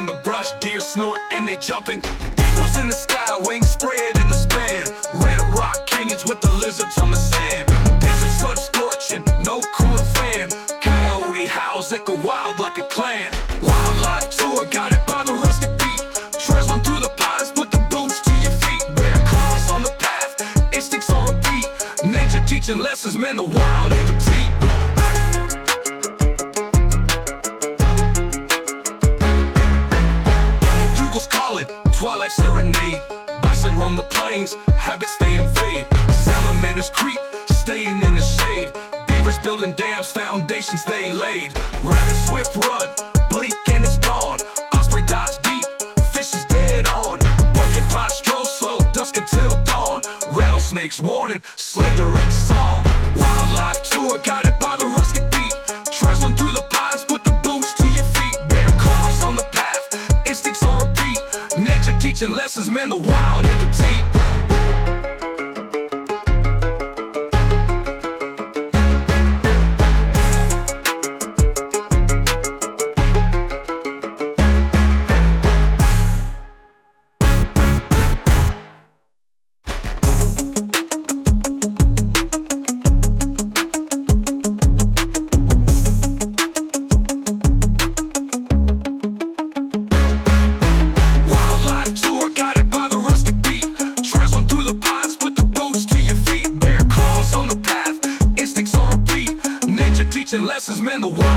the brush, deer snort and they jumping. Eagles in the sky, wings spread in the span. Red rock canyons with the lizards on the sand. Desert sun scorching, no cooling fan. Coyote howls echo wild like a clan. Wildlife tour, got it by the rustic beat. Traveling through the pines, put the boots to your feet. Bear claws on the path, instincts on repeat. Nature teaching lessons, man, the wild ain't repeat. Twilight serenade, bison roam the plains, habits they invade. Salamanders creep, staying in the shade. Beavers building dams, foundations they laid. Rabbit swift run, bleak and it's dawn. Osprey dives deep, fish is dead on. Porcupine stroll slow, dusk until dawn. Rattlesnakes warning, slender and song. Wildlife tour, guided by the rustic beat. Traveling through the pines, put the boots to your feet. Bear claws on the path, instincts on repeat. Nature teaching lessons, man, the wild in the deep. Teaching lessons, man, the world.